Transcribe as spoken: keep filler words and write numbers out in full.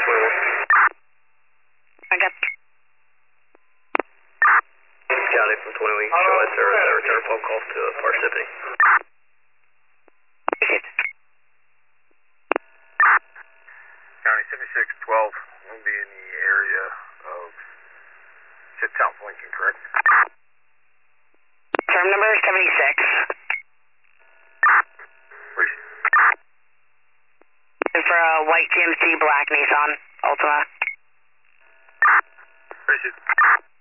I got. County from twenty weeks, show us service and return phone call to Parsippany. County seventy-six twelve will be in the area of South Lincoln, correct? Term number seventy-six. And for a white G M C, black Nissan Altima. Appreciate it.